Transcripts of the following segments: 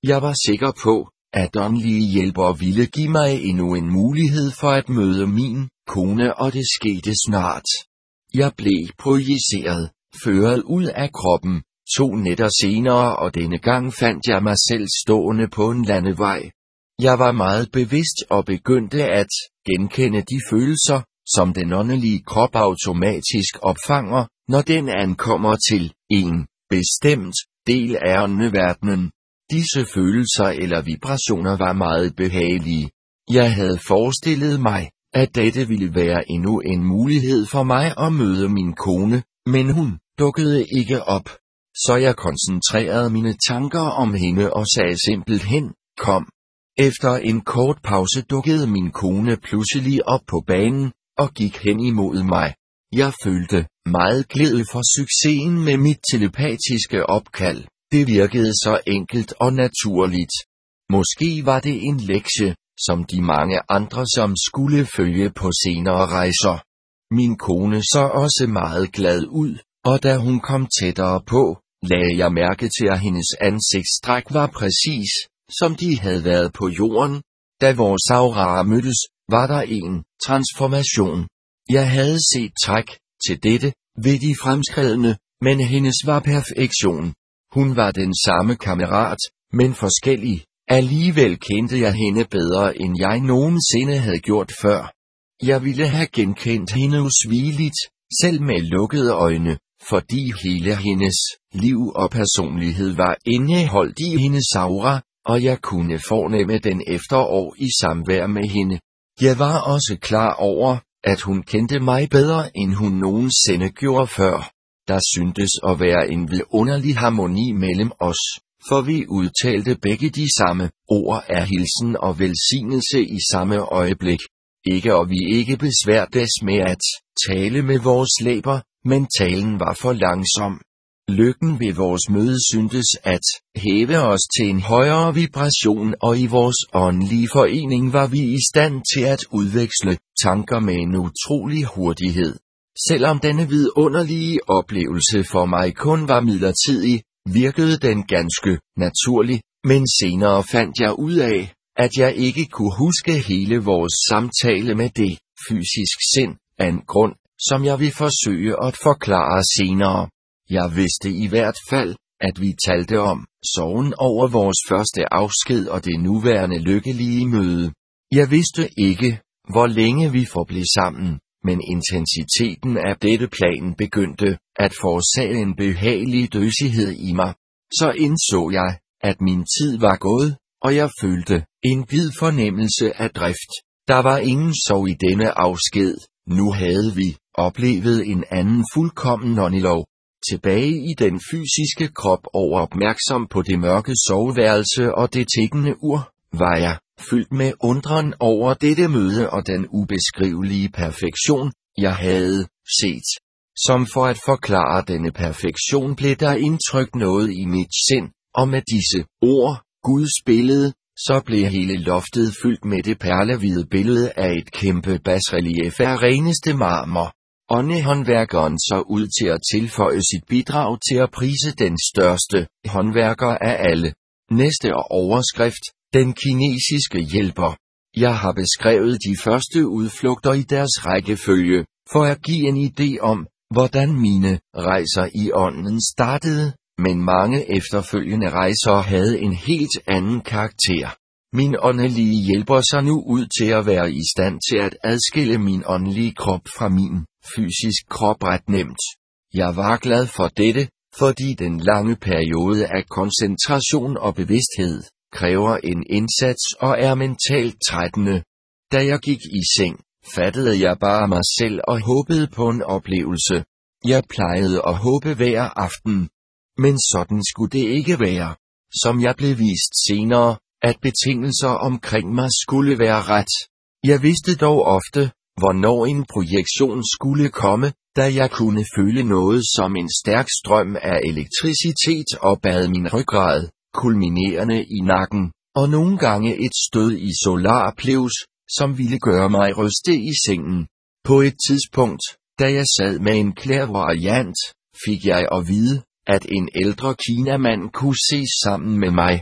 Jeg var sikker på, at åndelige hjælpere ville give mig endnu en mulighed for at møde min kone, og det skete snart. Jeg blev projiceret, ført ud af kroppen, 2 nætter senere, og denne gang fandt jeg mig selv stående på en landevej. Jeg var meget bevidst og begyndte at genkende de følelser, som den åndelige krop automatisk opfanger, når den ankommer til en bestemt del af åndeverdenen. Disse følelser eller vibrationer var meget behagelige. Jeg havde forestillet mig, at dette ville være endnu en mulighed for mig at møde min kone, men hun dukkede ikke op. Så jeg koncentrerede mine tanker om hende og sagde simpelthen, kom. Efter en kort pause dukkede min kone pludselig op på banen og gik hen imod mig. Jeg følte meget glæde for succesen med mit telepatiske opkald. Det virkede så enkelt og naturligt. Måske var det en lektie, som de mange andre som skulle følge på senere rejser. Min kone så også meget glad ud, og da hun kom tættere på, lagde jeg mærke til, at hendes ansigtstræk var præcis, som de havde været på jorden. Da vores auraer mødtes, var der en transformation. Jeg havde set træk til dette ved de fremskredne, men hendes var perfektion. Hun var den samme kammerat, men forskellig. Alligevel kendte jeg hende bedre, end jeg nogensinde havde gjort før. Jeg ville have genkendt hende usvigeligt, selv med lukkede øjne, fordi hele hendes liv og personlighed var indeholdt i hendes aura, og jeg kunne fornemme den efter år i samvær med hende. Jeg var også klar over, at hun kendte mig bedre, end hun nogensinde gjorde før. Der syntes at være en vidunderlig harmoni mellem os, for vi udtalte begge de samme ord af hilsen og velsignelse i samme øjeblik. Ikke og vi ikke besværtes med at tale med vores læber, men talen var for langsom. Lykken ved vores møde syntes at hæve os til en højere vibration, og i vores åndelige forening var vi i stand til at udveksle tanker med en utrolig hurtighed. Selvom denne vidunderlige oplevelse for mig kun var midlertidig, virkede den ganske naturlig, men senere fandt jeg ud af, at jeg ikke kunne huske hele vores samtale med det fysisk sind, af en grund, som jeg vil forsøge at forklare senere. Jeg vidste i hvert fald, at vi talte om sorgen over vores første afsked og det nuværende lykkelige møde. Jeg vidste ikke, hvor længe vi forblev sammen, men intensiteten af dette plan begyndte at forårsage en behagelig døsighed i mig. Så indså jeg, at min tid var gået, og jeg følte en vid fornemmelse af drift. Der var ingen sorg i denne afsked. Nu havde vi oplevet en anden fuldkommen åndelov. Tilbage i den fysiske krop og opmærksom på det mørke soveværelse og det tikkende ur, var jeg fyldt med undren over dette møde og den ubeskrivelige perfektion, jeg havde set. Som for at forklare denne perfektion blev der indtrykt noget i mit sind, og med disse ord, Guds billede, så blev hele loftet fyldt med det perlehvide billede af et kæmpe basrelief af reneste marmor. Åndehåndværkeren så ud til at tilføje sit bidrag til at prise den største håndværker af alle. Næste overskrift, den kinesiske hjælper. Jeg har beskrevet de første udflugter i deres rækkefølge, for at give en idé om, hvordan mine rejser i ånden startede, men mange efterfølgende rejser havde en helt anden karakter. Min åndelige hjælper så nu ud til at være i stand til at adskille min åndelige krop fra min fysisk krop ret nemt. Jeg var glad for dette, fordi den lange periode af koncentration og bevidsthed kræver en indsats og er mentalt trættende. Da jeg gik i seng, fattede jeg bare mig selv og håbede på en oplevelse. Jeg plejede at håbe hver aften. Men sådan skulle det ikke være. Som jeg blev vist senere, at betingelser omkring mig skulle være ret. Jeg vidste dog ofte, hvornår en projektion skulle komme, da jeg kunne føle noget som en stærk strøm af elektricitet og bad min ryggrad, kulminerende i nakken, og nogle gange et stød i solar plexus, som ville gøre mig ryste i sengen. På et tidspunkt, da jeg sad med en clairvoyant, fik jeg at vide, at en ældre kinamand kunne ses sammen med mig.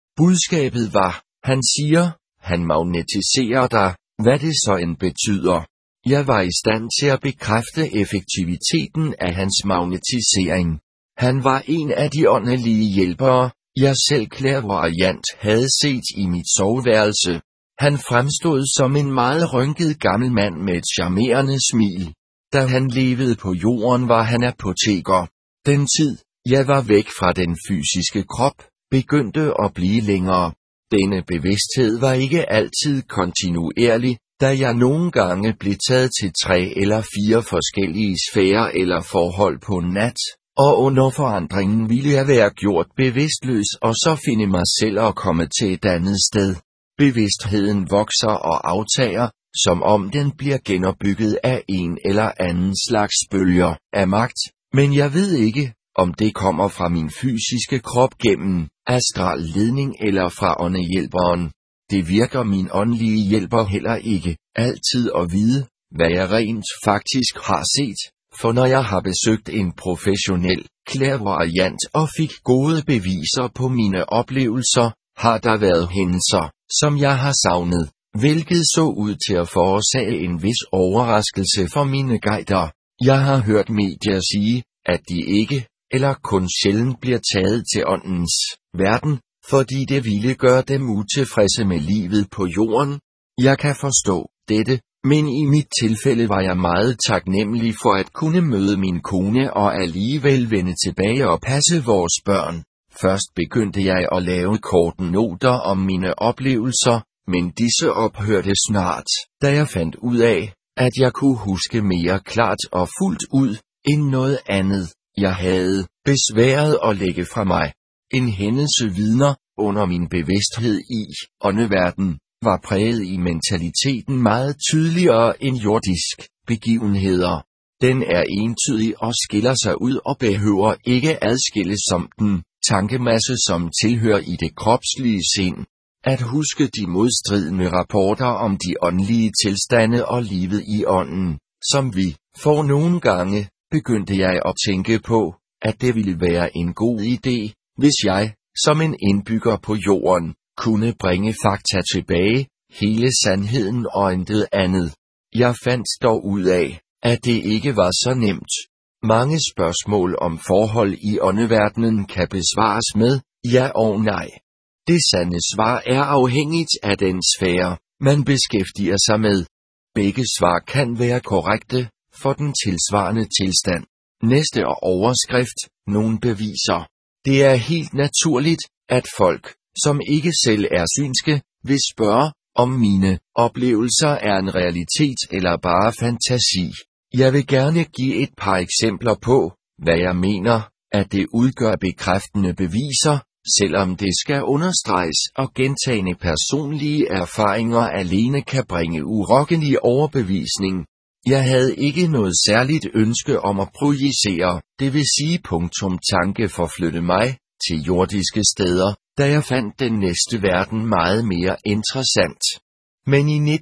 Budskabet var, han siger, han magnetiserer dig, hvad det så end betyder. Jeg var i stand til at bekræfte effektiviteten af hans magnetisering. Han var en af de åndelige hjælpere, jeg selv clairvoyant havde set i mit soveværelse. Han fremstod som en meget rynket gammel mand med et charmerende smil. Da han levede på jorden, var han apoteker. Den tid, jeg var væk fra den fysiske krop, begyndte at blive længere. Denne bevidsthed var ikke altid kontinuerlig, da jeg nogle gange blev taget til 3 eller 4 forskellige sfærer eller forhold på nat, og under forandringen ville jeg være gjort bevidstløs og så finde mig selv og komme til et andet sted. Bevidstheden vokser og aftager, som om den bliver genopbygget af en eller anden slags bølger af magt, men jeg ved ikke, om det kommer fra min fysiske krop gennem astral ledning eller fra åndehjælperen. Det virker min åndelige hjælper heller ikke altid at vide, hvad jeg rent faktisk har set, for når jeg har besøgt en professionel clairvoyant og fik gode beviser på mine oplevelser, har der været hændelser, som jeg har savnet, hvilket så ud til at forårsage en vis overraskelse for mine guider. Jeg har hørt medier sige, at de ikke, eller kun sjældent bliver taget til åndens verden, fordi det ville gøre dem utilfredse med livet på jorden. Jeg kan forstå dette, men i mit tilfælde var jeg meget taknemmelig for at kunne møde min kone og alligevel vende tilbage og passe vores børn. Først begyndte jeg at lave korte noter om mine oplevelser, men disse ophørte snart, da jeg fandt ud af, at jeg kunne huske mere klart og fuldt ud, end noget andet, jeg havde besværet at lægge fra mig. En hændelse vidner, under min bevidsthed i åndeverden, var præget i mentaliteten meget tydeligere end jordisk begivenheder. Den er entydig og skiller sig ud og behøver ikke adskilles som den tankemasse, som tilhører i det kropslige sind. At huske de modstridende rapporter om de åndelige tilstande og livet i ånden, som vi får nogle gange, begyndte jeg at tænke på, at det ville være en god idé, hvis jeg, som en indbygger på jorden, kunne bringe fakta tilbage, hele sandheden og intet andet. Jeg fandt dog ud af, at det ikke var så nemt. Mange spørgsmål om forhold i åndeverdenen kan besvares med ja og nej. Det sande svar er afhængigt af den sfære, man beskæftiger sig med. Begge svar kan være korrekte for den tilsvarende tilstand. Næste overskrift, nogle beviser. Det er helt naturligt, at folk, som ikke selv er synske, vil spørge, om mine oplevelser er en realitet eller bare fantasi. Jeg vil gerne give et par eksempler på, hvad jeg mener, at det udgør bekræftende beviser, selvom det skal understreges og gentagne personlige erfaringer alene kan bringe urokkelig overbevisning. Jeg havde ikke noget særligt ønske om at projicere, det vil sige tanke forflytte mig til jordiske steder, da jeg fandt den næste verden meget mere interessant. Men i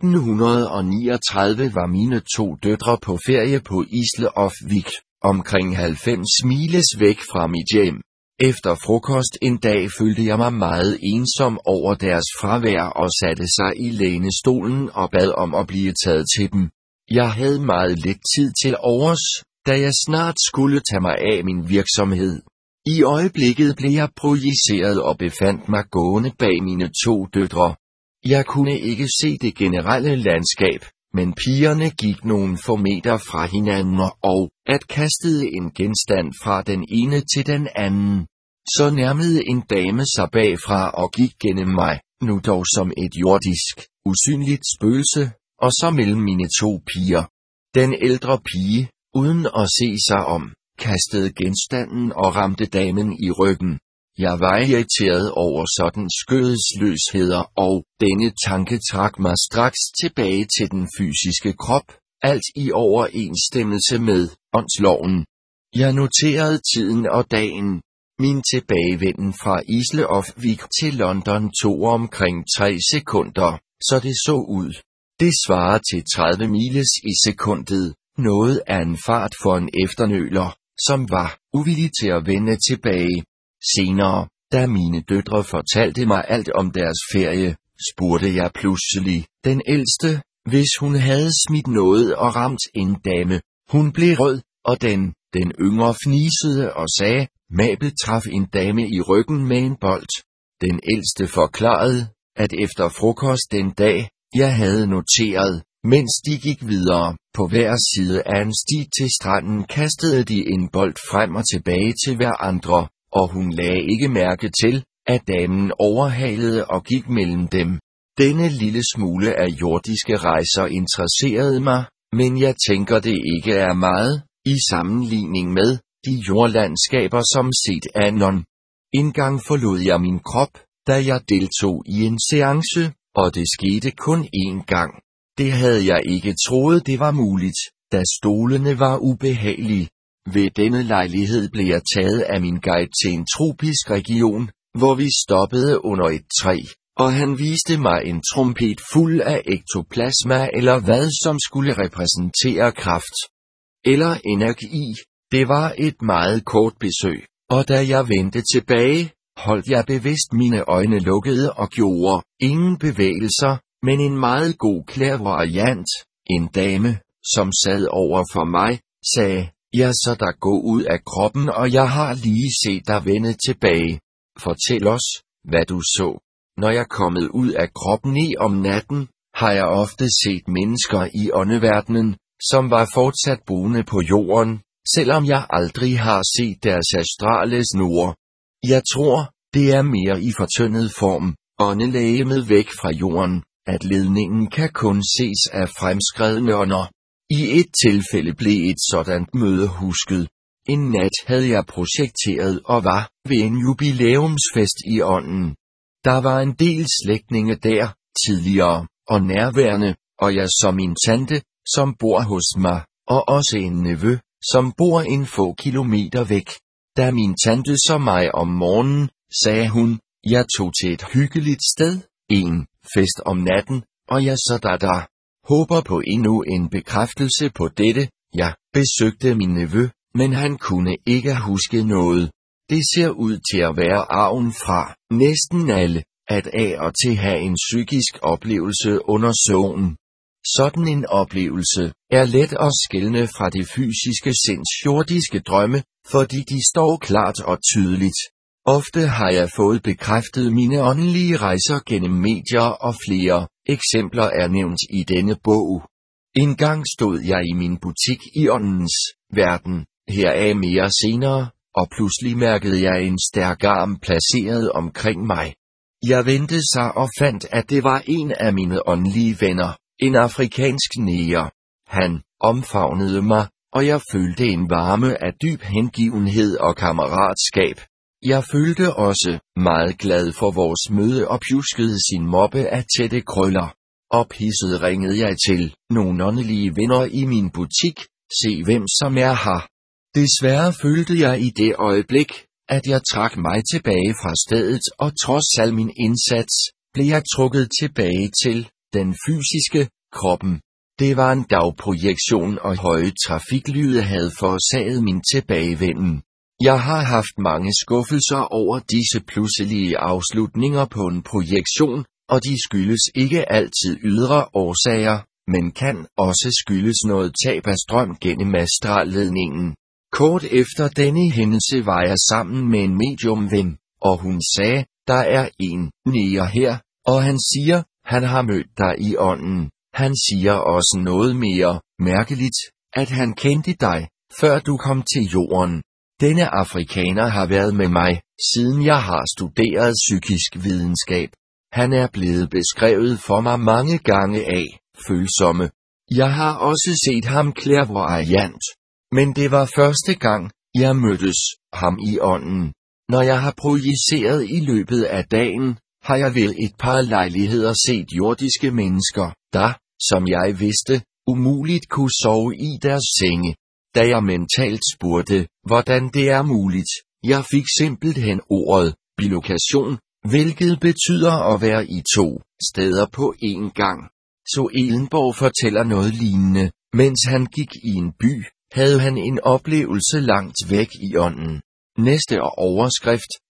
1939 var mine 2 døtre på ferie på Isle of Wight, omkring 90 miles væk fra mit hjem. Efter frokost en dag følte jeg mig meget ensom over deres fravær og satte sig i lænestolen og bad om at blive taget til dem. Jeg havde meget lidt tid til overs, da jeg snart skulle tage mig af min virksomhed. I øjeblikket blev jeg projiceret og befandt mig gående bag mine 2 døtre. Jeg kunne ikke se det generelle landskab, men pigerne gik nogle få meter fra hinanden og at kastede en genstand fra den ene til den anden. Så nærmede en dame sig bagfra og gik gennem mig, nu dog som et jordisk, usynligt spøgelse, og så mellem mine 2 piger. Den ældre pige, uden at se sig om, kastede genstanden og ramte damen i ryggen. Jeg var irriteret over sådan skødesløsheder, og denne tanke trak mig straks tilbage til den fysiske krop, alt i overensstemmelse med åndsloven. Jeg noterede tiden og dagen. Min tilbagevenden fra Isle of Wight til London tog omkring 3 sekunder, så det så ud. Det svarer til 30 miles i sekundet, noget af en fart for en efternøler, som var uvillig til at vende tilbage. Senere, Da mine døtre fortalte mig alt om deres ferie, spurgte jeg pludselig den ældste, hvis hun havde smidt noget og ramt en dame. Hun blev rød, og den yngre fnisede og sagde, Mabel traf en dame i ryggen med en bold. Den ældste forklarede, at efter frokost den dag, jeg havde noteret, mens de gik videre, på hver side af en sti til stranden kastede de en bold frem og tilbage til hverandre, og hun lagde ikke mærke til, at damen overhalede og gik mellem dem. Denne lille smule af jordiske rejser interesserede mig, men jeg tænker det ikke er meget, i sammenligning med de jordlandskaber som set anon. En gang forlod jeg min krop, da jeg deltog i en seance, og det skete kun én gang. Det havde jeg ikke troet det var muligt, da stolene var ubehagelige. Ved denne lejlighed blev jeg taget af min guide til en tropisk region, hvor vi stoppede under et træ, og han viste mig en trompet fuld af ektoplasma eller hvad som skulle repræsentere kraft eller energi. Det var et meget kort besøg, og da jeg vendte tilbage, holdt jeg bevidst mine øjne lukkede og gjorde ingen bevægelser, men en meget god clairvoyant, en dame, som sad over for mig, sagde, ja så der gå ud af kroppen og jeg har lige set dig vende tilbage. Fortæl os, hvad du så. Når jeg kommet ud af kroppen om natten, har jeg ofte set mennesker i åndeverdenen, som var fortsat boende på jorden, selvom jeg aldrig har set deres astrale snore. Jeg tror, det er mere i fortyndet form, åndelegemet væk fra jorden, at ledningen kan kun ses af fremskredne ånder. I et tilfælde blev et sådant møde husket. En nat havde jeg projekteret og var ved en jubilæumsfest i ånden. Der var en del slægtninge der, tidligere, og nærværende, og jeg så min tante, som bor hos mig, og også en nevø, som bor en få kilometer væk. Da min tante så mig om morgenen, sagde hun, jeg tog til et hyggeligt sted, en fest om natten, og jeg så der håber på endnu en bekræftelse på dette. Jeg besøgte min nevø, men han kunne ikke huske noget. Det ser ud til at være arven fra næsten alle, at af og til have en psykisk oplevelse under søvnen. Sådan en oplevelse er let at skelne fra det fysiske sinds jordiske drømme, fordi de står klart og tydeligt. Ofte har jeg fået bekræftet mine åndelige rejser gennem medier, og flere eksempler er nævnt i denne bog. En gang stod jeg i min butik i åndens verden, heraf mere senere, og pludselig mærkede jeg en stærk arm placeret omkring mig. Jeg vendte sig og fandt, at det var en af mine åndelige venner, en afrikansk neger. Han omfavnede mig, og jeg følte en varme af dyb hengivenhed og kammeratskab. Jeg følte også meget glad for vores møde og pjuskede sin moppe af tætte krøller. Ophidset ringede jeg til nogle åndelige venner i min butik, se hvem som er her. Desværre følte jeg i det øjeblik, at jeg trak mig tilbage fra stedet, og trods al min indsats, blev jeg trukket tilbage til den fysiske kroppen. Det var en dagprojektion, og høje trafiklyde havde forårsaget min tilbagevenden. Jeg har haft mange skuffelser over disse pludselige afslutninger på en projektion, og de skyldes ikke altid ydre årsager, men kan også skyldes noget tab af strøm gennem astralledningen. Kort efter denne hændelse var jeg sammen med en mediumven, og hun sagde, der er en neger her, og han siger, han har mødt dig i ånden. Han siger også noget mere mærkeligt, at han kendte dig, før du kom til jorden. Denne afrikaner har været med mig, siden jeg har studeret psykisk videnskab. Han er blevet beskrevet for mig mange gange af følsomme. Jeg har også set ham clairvoyant. Men det var første gang, jeg mødtes ham i ånden. Når jeg har projiceret i løbet af dagen, har jeg ved et par lejligheder set jordiske mennesker, der, som jeg vidste, umuligt kunne sove i deres senge. Da jeg mentalt spurgte, hvordan det er muligt, jeg fik simpelthen ordet bilokation, hvilket betyder at være i to steder på én gang. Så Elenborg fortæller noget lignende. Mens han gik i en by, havde han en oplevelse langt væk i ånden. Næste overskrift,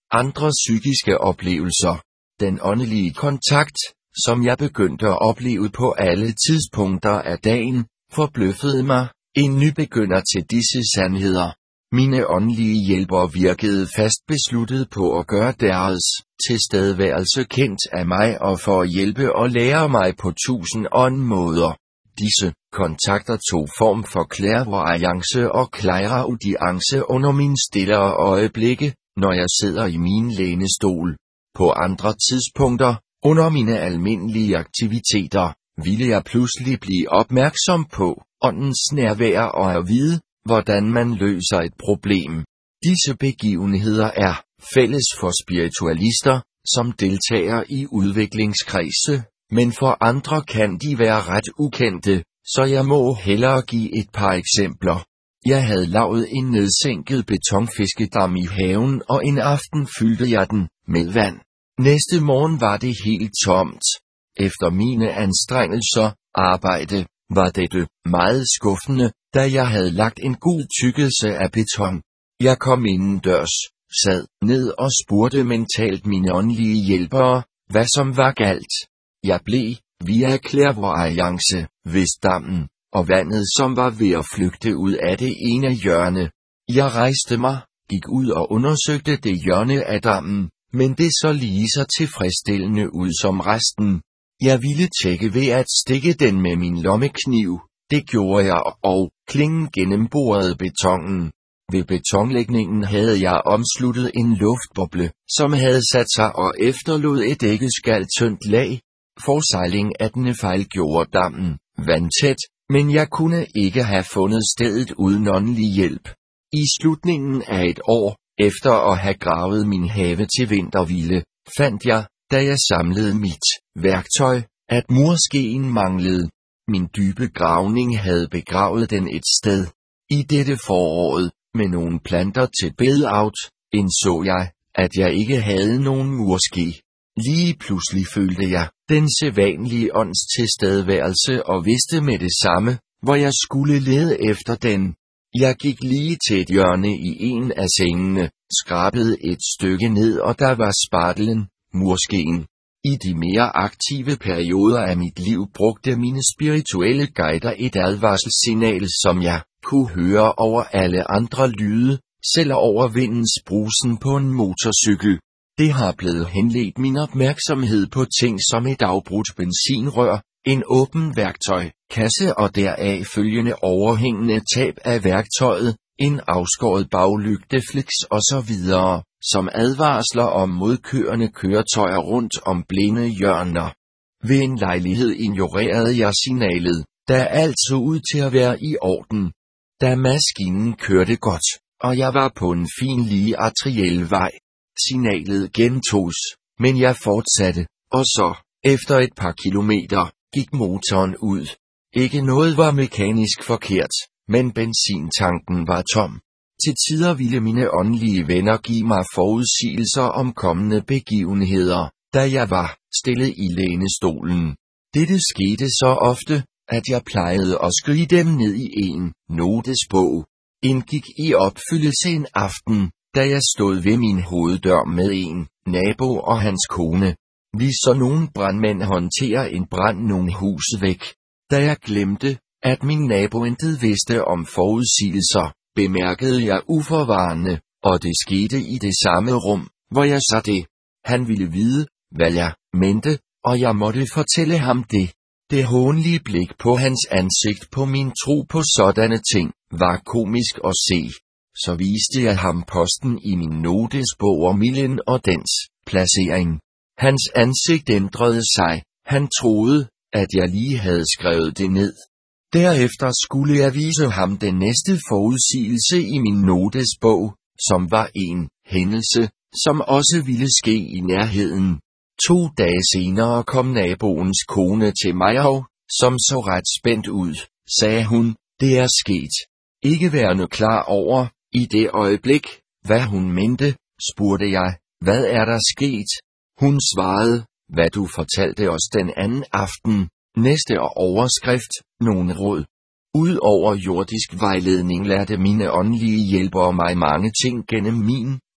andre psykiske oplevelser. Den åndelige kontakt, som jeg begyndte at opleve på alle tidspunkter af dagen, forbløffede mig, en nybegynder til disse sandheder. Mine åndelige hjælpere virkede fast besluttet på at gøre deres tilstedeværelse kendt af mig og for at hjælpe og lære mig på 1000 måder. Disse kontakter tog form for clairvoyance og clairaudience under mine stillere øjeblikke, når jeg sidder i min lænestol. På andre tidspunkter, under mine almindelige aktiviteter, ville jeg pludselig blive opmærksom på åndens nærvær og at vide, hvordan man løser et problem. Disse begivenheder er fælles for spiritualister, som deltager i udviklingskredse, men for andre kan de være ret ukendte, så jeg må hellere give et par eksempler. Jeg havde lavet en nedsænket betonfiskedam i haven, og en aften fyldte jeg den med vand. Næste morgen var det helt tomt. Efter mine anstrengelser, arbejde, var dette meget skuffende, da jeg havde lagt en god tykkelse af beton. Jeg kom indendørs, sad ned og spurgte mentalt mine åndelige hjælpere, hvad som var galt. Jeg blev, via clairvoyance, ved dammen, og vandet som var ved at flygte ud af det ene hjørne. Jeg rejste mig, gik ud og undersøgte det hjørne af dammen, men det så lige så tilfredsstillende ud som resten. Jeg ville tjekke ved at stikke den med min lommekniv. Det gjorde jeg, og klingen gennemborede betongen. Ved betonlægningen havde jeg omsluttet en luftboble, som havde sat sig og efterlod et æggeskal-tyndt lag. Forsejling af denne fejlgjorde dammen vandtæt, men jeg kunne ikke have fundet stedet uden åndelig hjælp. I slutningen af et år, efter at have gravet min have til vinterhvile, fandt jeg, da jeg samlede mit værktøj, at murskeen manglede. Min dybe gravning havde begravet den et sted. I dette foråret, med nogle planter til bed-out, indså jeg, at jeg ikke havde nogen murske. Lige pludselig følte jeg den sædvanlige ånds tilstedeværelse og vidste med det samme, hvor jeg skulle lede efter den. Jeg gik lige til et hjørne i en af sengene, skrabede et stykke ned, og der var spartelen, murskeen. I de mere aktive perioder af mit liv brugte mine spirituelle guider et advarselssignal, som jeg kunne høre over alle andre lyde, selv over vindens brusen på en motorcykel. Det har blevet henledt min opmærksomhed på ting som et afbrudt benzinrør, en åben værktøjkasse og deraf følgende overhængende tab af værktøjet, en afskåret baglygteflex osv., som advarsler om modkørende køretøjer rundt om blinde hjørner. Ved en lejlighed ignorerede jeg signalet, da alt så ud til at være i orden. Da maskinen kørte godt, og jeg var på en fin lige arteriel vej. Signalet gentogs, men jeg fortsatte, og så, efter et par kilometer, gik motoren ud. Ikke noget var mekanisk forkert, men benzintanken var tom. Til tider ville mine åndelige venner give mig forudsigelser om kommende begivenheder, da jeg var stille i lænestolen. Dette skete så ofte, at jeg plejede at skrive dem ned i en notesbog. Indgik i opfyldelse en aften, da jeg stod ved min hoveddør med en nabo og hans kone. Vi så nogle brandmænd håndtere en brand nogle hus væk. Da jeg glemte, at min nabo intet vidste om forudsigelser, bemærkede jeg uforvarende, og det skete i det samme rum, hvor jeg så det. Han ville vide, hvad jeg mente, og jeg måtte fortælle ham det. Det hånlige blik på hans ansigt på min tro på sådanne ting, var komisk at se. Så viste jeg ham posten i min notesbog og milen og dens placering. Hans ansigt ændrede sig. Han troede, at jeg lige havde skrevet det ned. Derefter skulle jeg vise ham den næste forudsigelse i min notesbog, som var en hændelse, som også ville ske i nærheden. 2 dage senere kom naboens kone til mig og, som så ret spændt ud, sagde hun, det er sket. Ikke værende klar over, i det øjeblik, hvad hun mente, spurgte jeg, hvad er der sket? Hun svarede, hvad du fortalte os den anden aften. Næste overskrift, nogle råd. Udover jordisk vejledning lærte mine åndelige hjælpere mig mange ting gennem min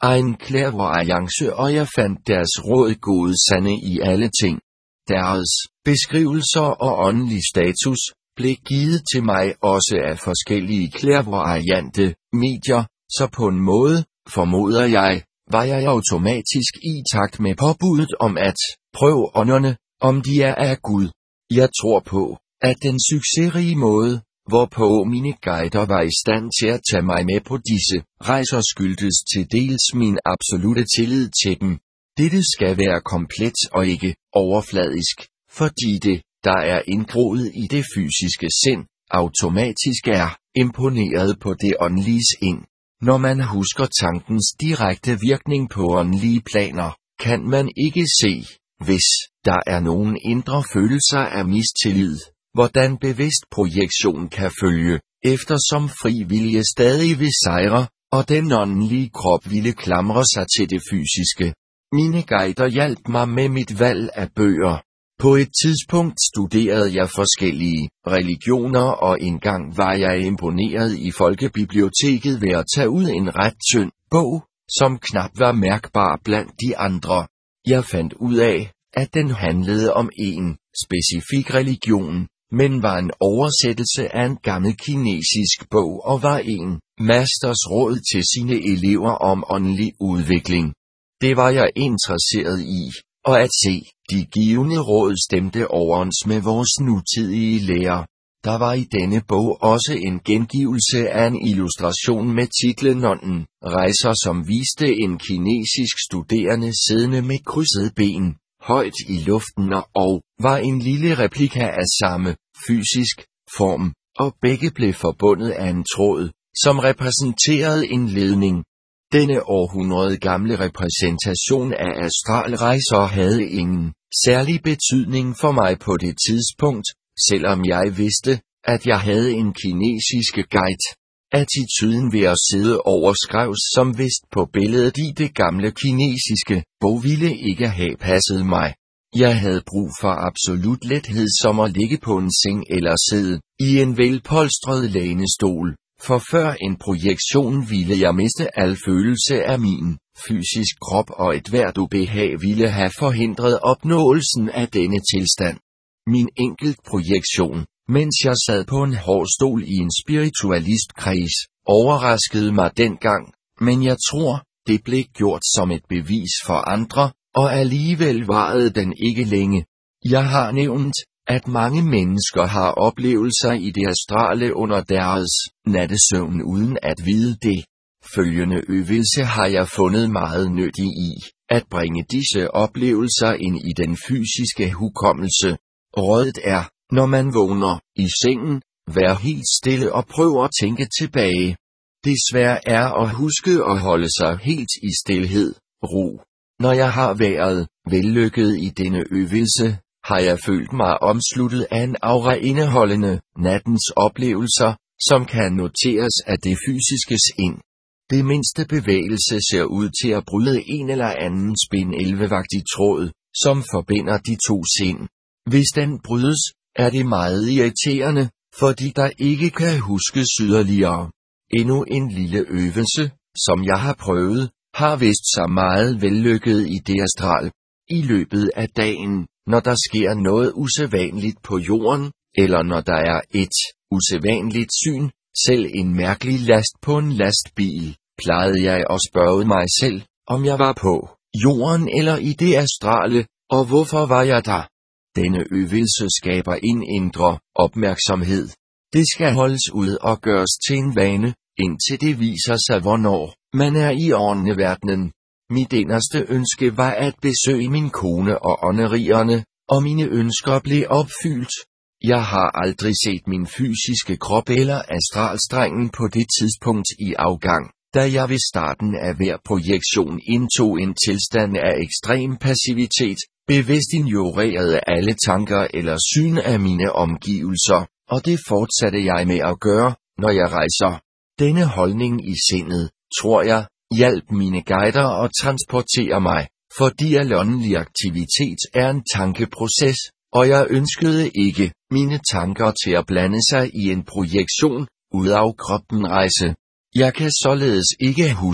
en clairvoyance, og jeg fandt deres råd gode sande i alle ting. Deres beskrivelser og åndelig status blev givet til mig også af forskellige clairvoyante medier, så på en måde, formoder jeg, var jeg automatisk i takt med påbuddet om at prøve ånderne, om de er af Gud. Jeg tror på, at den succesrige måde, hvorpå mine guider var i stand til at tage mig med på disse rejser, skyldtes til dels min absolute tillid til dem. Dette skal være komplet og ikke overfladisk, fordi det, der er indgroet i det fysiske sind, automatisk er imponeret på det åndelige sind. Når man husker tankens direkte virkning på åndelige planer, kan man ikke se, hvis der er nogen indre følelser af mistillid, hvordan bevidst projektion kan følge, eftersom fri vilje stadig vil sejre, og den åndelige krop ville klamre sig til det fysiske. Mine guider hjalp mig med mit valg af bøger. På et tidspunkt studerede jeg forskellige religioner, og engang var jeg imponeret i folkebiblioteket ved at tage ud en ret tynd bog, som knap var mærkbar blandt de andre. Jeg fandt ud af, at den handlede om en specifik religion, men var en oversættelse af en gammel kinesisk bog og var en masters råd til sine elever om åndelig udvikling. Det var jeg interesseret i, og at se de givne råd stemte overens med vores nutidige lærer. Der var i denne bog også en gengivelse af en illustration med titlen Ånden rejser, som viste en kinesisk studerende siddende med krydsede ben, højt i luften, og var en lille replika af samme fysisk form, og begge blev forbundet af en tråd, som repræsenterede en ledning. Denne århundrede gamle repræsentation af astralrejser havde ingen særlig betydning for mig på det tidspunkt, selvom jeg vidste, at jeg havde en kinesiske guide. Attituden ved at sidde overskrevs som vist på billedet i det gamle kinesiske bog ville ikke have passet mig. Jeg havde brug for absolut lethed, som at ligge på en seng eller sidde i en velpolstret lænestol, for før en projektion ville jeg miste al følelse af min fysisk krop, og et hvert ubehag ville have forhindret opnåelsen af denne tilstand. Min enkelt projektion, mens jeg sad på en hård stol i en spiritualistkreds, overraskede mig dengang, men jeg tror, det blev gjort som et bevis for andre, og alligevel varede den ikke længe. Jeg har nævnt, at mange mennesker har oplevelser i det astrale under deres nattesøvn uden at vide det. Følgende øvelse har jeg fundet meget nyttig i, at bringe disse oplevelser ind i den fysiske hukommelse. Rådet er, når man vågner i sengen, vær helt stille og prøv at tænke tilbage. Det svære er at huske at holde sig helt i stilhed, ro. Når jeg har været vellykket i denne øvelse, har jeg følt mig omsluttet af en aura indeholdende nattens oplevelser, som kan noteres af det fysiske sind. Det mindste bevægelse ser ud til at bryde en eller anden spindelvevagtig tråd, som forbinder de to sind. Hvis den brydes, er det meget irriterende, fordi der ikke kan huskes yderligere. Endnu en lille øvelse, som jeg har prøvet, har vist sig meget vellykket i det astral. I løbet af dagen, når der sker noget usædvanligt på jorden, eller når der er et usædvanligt syn, selv en mærkelig last på en lastbil, plejede jeg at spørge mig selv, om jeg var på jorden eller i det astrale, og hvorfor var jeg der? Denne øvelse skaber en indre opmærksomhed. Det skal holdes ud og gøres til en vane, indtil det viser sig, hvornår man er i åndeverdenen. Mit inderste ønske var at besøge min kone og ånderierne, og mine ønsker blev opfyldt. Jeg har aldrig set min fysiske krop eller astralstrengen på det tidspunkt i afgang, da jeg ved starten af hver projektion indtog en tilstand af ekstrem passivitet, bevidst ignorerede alle tanker eller syn af mine omgivelser, og det fortsatte jeg med at gøre, når jeg rejser. Denne holdning i sindet, tror jeg, hjalp mine guider at transportere mig, fordi al åndelig aktivitet er en tankeproces, og jeg ønskede ikke mine tanker til at blande sig i en projektion ud af kroppen rejse. Jeg kan således ikke huske,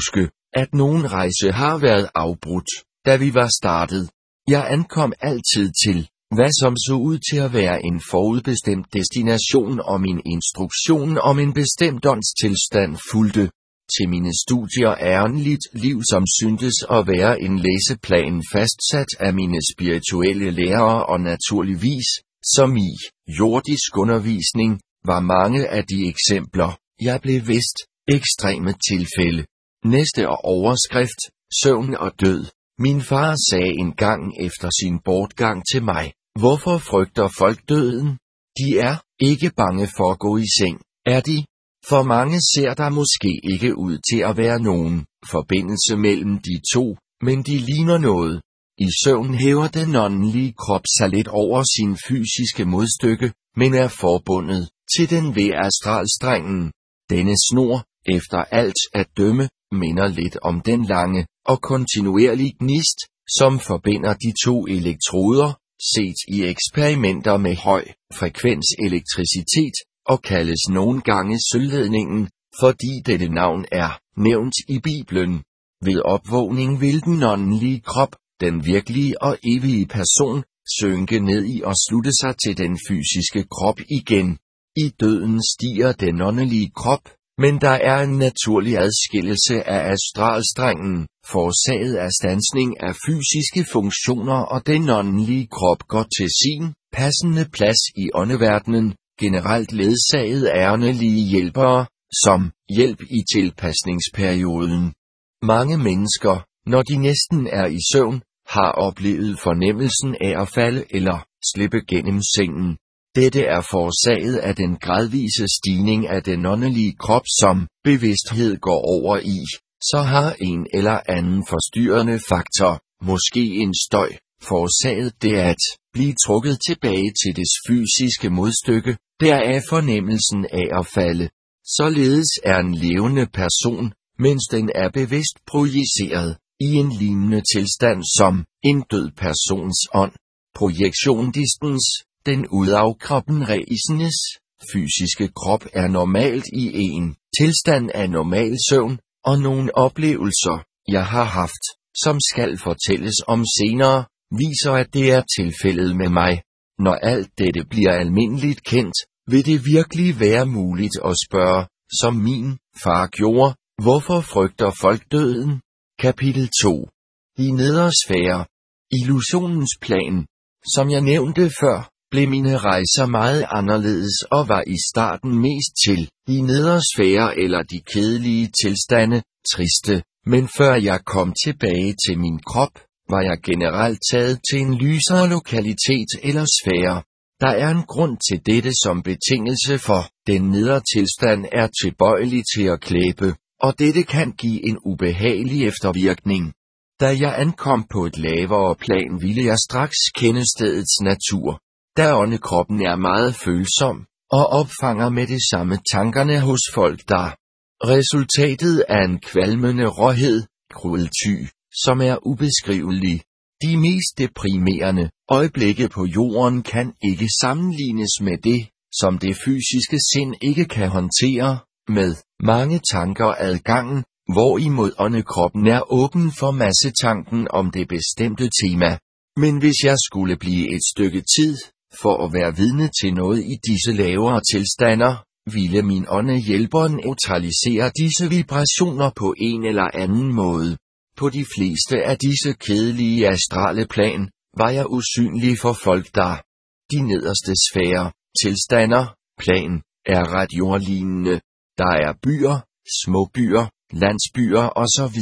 at nogen rejse har været afbrudt, da vi var startet. Jeg ankom altid til, hvad som så ud til at være en forudbestemt destination, og min instruktion om en bestemt åndstilstand fulgte. Til mine studier er åndeligt liv, som syntes at være en læseplan fastsat af mine spirituelle lærere, og naturligvis, som i jordisk undervisning, var mange af de eksempler, jeg blev vist, ekstreme tilfælde. Næste overskrift, søvn og død. Min far sagde engang efter sin bortgang til mig, hvorfor frygter folk døden? De er ikke bange for at gå i seng, er de? For mange ser der måske ikke ud til at være nogen forbindelse mellem de to, men de ligner noget. I søvn hæver den åndelige krop sig lidt over sin fysiske modstykke, men er forbundet til den ved astralstrengen. Denne snor, efter alt at dømme, minder lidt om den lange og kontinuerlige gnist, som forbinder de to elektroder, set i eksperimenter med høj frekvens elektricitet, og kaldes nogle gange sølvledningen, fordi dette navn er nævnt i Bibelen. Ved opvågning vil den åndelige krop, den virkelige og evige person, synke ned i og slutte sig til den fysiske krop igen. I døden stiger den åndelige krop, men der er en naturlig adskillelse af astralstrengen, forårsaget af standsning af fysiske funktioner, og den åndelige krop går til sin passende plads i åndeverdenen, generelt ledsaget af åndelige hjælpere, som hjælp i tilpasningsperioden. Mange mennesker, når de næsten er i søvn, har oplevet fornemmelsen af at falde eller slippe gennem sengen. Dette er forårsaget af den gradvise stigning af den åndelige krop, som bevidsthed går over i. Så har en eller anden forstyrrende faktor, måske en støj, forårsaget det at blive trukket tilbage til dets fysiske modstykke, deraf fornemmelsen af at falde. Således er en levende person, mens den er bevidst projiceret, i en lignende tilstand som en død persons ånd. Projektion distance, den udafkroppen reisenes fysiske krop er normalt i en tilstand af normal søvn, og nogle oplevelser, jeg har haft, som skal fortælles om senere, viser at det er tilfældet med mig. Når alt dette bliver almindeligt kendt, vil det virkelig være muligt at spørge, som min far gjorde, hvorfor frygter folk døden? Kapitel 2. De nedre sfærer. Illusionens plan. Som jeg nævnte før, blev mine rejser meget anderledes og var i starten mest til de nedre sfærer eller de kedelige tilstande, triste, men før jeg kom tilbage til min krop, var jeg generelt taget til en lysere lokalitet eller sfære. Der er en grund til dette som betingelse for, den nedre tilstand er tilbøjelig til at klæbe, og dette kan give en ubehagelig eftervirkning. Da jeg ankom på et lavere plan, ville jeg straks kende stedets natur, da åndekroppen er meget følsom, og opfanger med det samme tankerne hos folk der. Resultatet er en kvalmende råhed, kruelty, som er ubeskrivelig. De mest deprimerende øjeblikke på jorden kan ikke sammenlignes med det, som det fysiske sind ikke kan håndtere, med mange tanker adgangen, hvorimod åndekroppen er åben for massetanken om det bestemte tema. Men hvis jeg skulle blive et stykke tid, for at være vidne til noget i disse lavere tilstander, ville min ånde hjælper neutralisere disse vibrationer på en eller anden måde. På de fleste af disse kedelige astrale plan, var jeg usynlig for folk der. De nederste sfærer, tilstander, plan, er ret jordlignende. Der er byer, små byer, landsbyer osv.,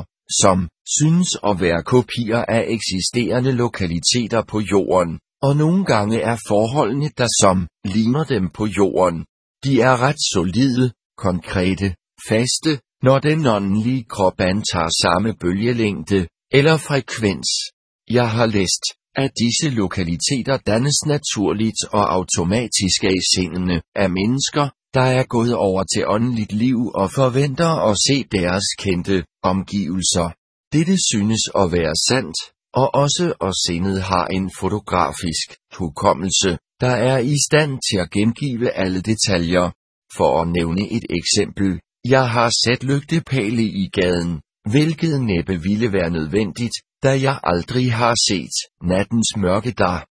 som synes at være kopier af eksisterende lokaliteter på jorden, og nogle gange er forholdene der som ligner dem på jorden. De er ret solide, konkrete, faste, når den åndelige krop antager samme bølgelængde eller frekvens. Jeg har læst, at disse lokaliteter dannes naturligt og automatisk af sindene af mennesker, der er gået over til åndeligt liv og forventer at se deres kendte omgivelser. Dette synes at være sandt, og også at sindet har en fotografisk hukommelse, der er i stand til at gengive alle detaljer. For at nævne et eksempel, jeg har set lygtepæle i gaden, hvilket næppe ville være nødvendigt, da jeg aldrig har set nattens mørke der.